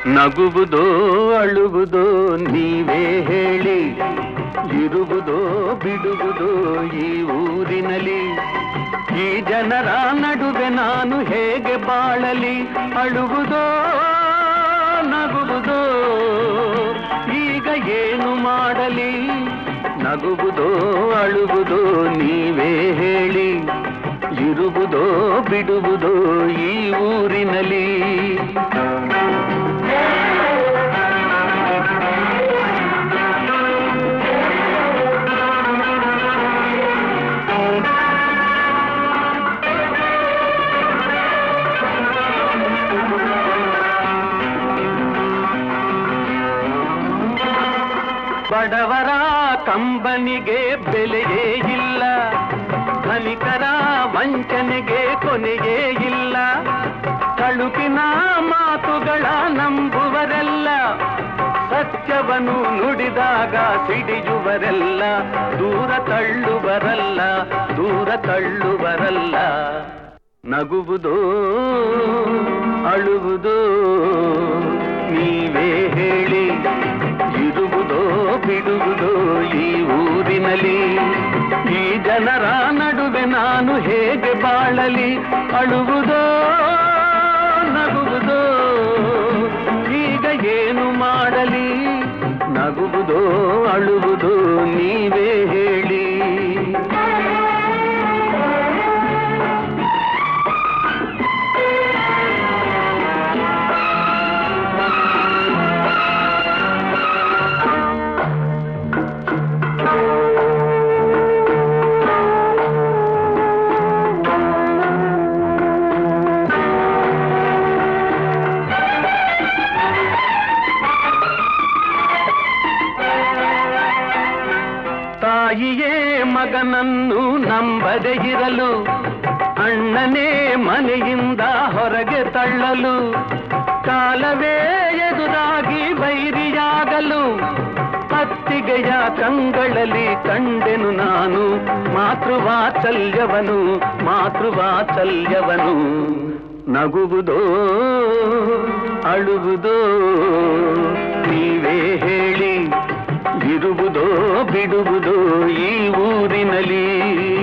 ನಗುವುದೋ ಅಳುವುದೋ ನೀವೇ ಹೇಳಿ, ಇರುವುದೋ ಬಿಡುವುದೋ ಈ ಊರಿನಲ್ಲಿ. ಈ ಜನರ ನಡುವೆ ನಾನು ಹೇಗೆ ಬಾಳಲಿ? ಅಳುವುದೋ ನಗುವುದೋ ಈಗ ಏನು ಮಾಡಲಿ? ನಗುವುದೋ ಅಳುವುದೋ ನೀವೇ ಹೇಳಿ, ಇರುವುದೋ ಬಿಡುವುದೋ ಈ ಊರಿನಲ್ಲಿ. ಬಡವರ ಕಂಬನಿಗೆ ಬೆಲೆಯೇ ಇಲ್ಲ, ಧನಿಕರ ವಂಚನೆಗೆ ಕೊನೆಯೇ ಇಲ್ಲ. ತಳುಕಿನ ಮಾತುಗಳ ನಂಬುವರೆಲ್ಲ, ಸತ್ಯವನ್ನು ನುಡಿದಾಗ ಸಿಡಿಯುವರೆಲ್ಲ. ದೂರ ತಳ್ಳುವರಲ್ಲ, ದೂರ ತಳ್ಳುವರಲ್ಲ. ನಗುವುದೋ ಅಳುವುದೋ ನೀವೇ ಹೇಳಿ, ಇರುವುದೋ ಬಿಡುವುದೋ ಈ ಊರಿನಲ್ಲಿ. ಈ ಜನರ ನಡುವೆ ನಾನು ಹೇಗೆ ಬಾಳಲಿ? ಅಳುವುದೋ ನಗುವುದೋ ಈಗ ಏನು ಮಾಡಲಿ? ನಗುವುದೋ ಅಳುವುದೋ ನೀವೇ ಹೇಳಿ. ತಾಯಿಯೇ ಮಗನನ್ನು ನಂಬದೆ ಇರಲು, ಅಣ್ಣನೇ ಮನೆಯಿಂದ ಹೊರಗೆ ತಳ್ಳಲು, ಕಾಲವೇ ಎದುರಾಗಿ ವೈರಿಯಾಗಲು. ಅತ್ತಿಗೆಯ ಕಂಗಳಲ್ಲಿ ಕಂಡೆನು ನಾನು ಮಾತೃವಾತ್ಸಲ್ಯವನು, ಮಾತೃವಾತ್ಸಲ್ಯವನು. ನಗುವುದೋ ಅಳುವುದೋ ನೀವೇ ಹೇಳಿ, ಇರುವುದೋ ಬಿಡುವುದೋ ಈ ಊರಿನಲ್ಲಿ.